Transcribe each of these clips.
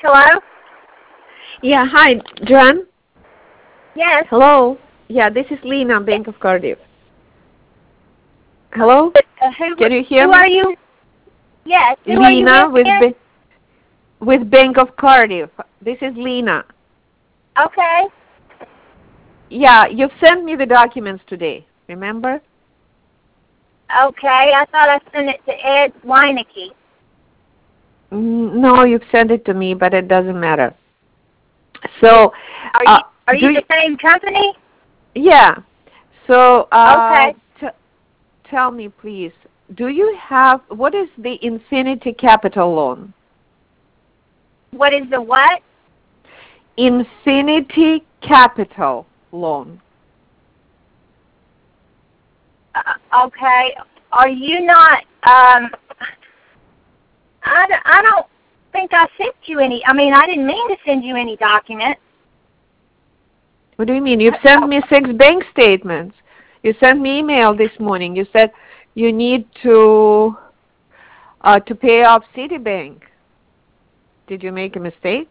Hello? Yeah, hi, Joanne. Yes. Hello. Yeah, this is Lena, Bank of Cardiff. Hello? Can you hear who me? are you? Yes. Who are you Lena with? with Bank of Cardiff. This is Lena. Okay. Yeah, you've sent me the documents today, remember? Okay. I thought I sent it to Ed Weineke. No, you've sent it to me, but it doesn't matter. So, are you the same company? Yeah. So, Okay. tell me, please, what is the Infinity Capital loan? What is the what? Infinity Capital loan. Okay. Are you not, I don't think I sent you any, I didn't mean to send you any documents. What do you mean? You've sent me 6 bank statements. You sent me email this morning. You said you need to pay off Citibank. Did you make a mistake?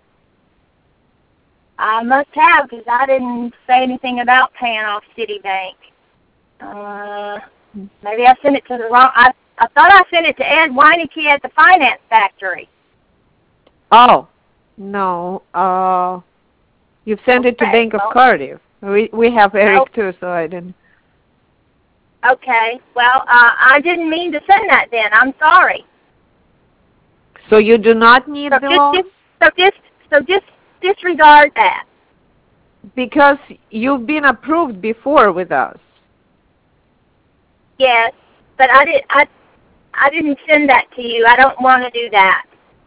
I must have, because I didn't say anything about paying off Citibank. Maybe I sent it to the wrong, I thought I sent it to Ed Weineke at the Finance Factory. Oh, no. You've sent it to Bank of Cardiff. We have Eric too, so I didn't. Okay. Well, I didn't mean to send that then. I'm sorry. So you do not need the loan? So just disregard that. Because you've been approved before with us. Yes, but I didn't send that to you. I don't want to do that.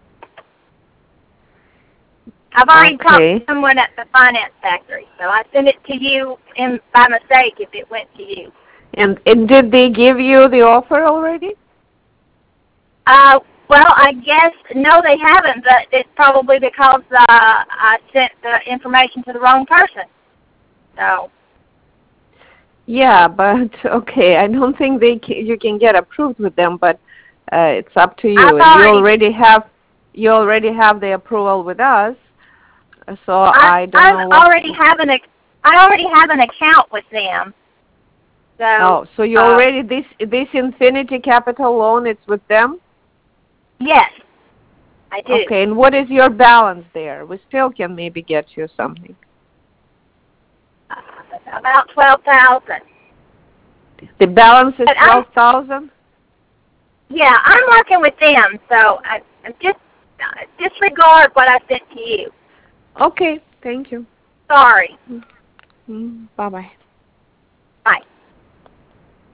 I've already talked to someone at the Finance Factory, so I sent it to you by mistake if it went to you. And did they give you the offer already? Well, I guess, no, they haven't, but it's probably because I sent the information to the wrong person. So. Yeah, but okay, I don't think you can get approved with them, but it's up to you. And you already have the approval with us, so I don't know what. I already have an account with them. So you already this Infinity Capital loan, it's with them? Yes, I do. Okay, and what is your balance there? We still can maybe get you something. About $12,000. The balance is $12,000? Yeah, I'm working with them, so I just disregard what I sent to you. Okay, thank you. Sorry. Bye-bye. Bye.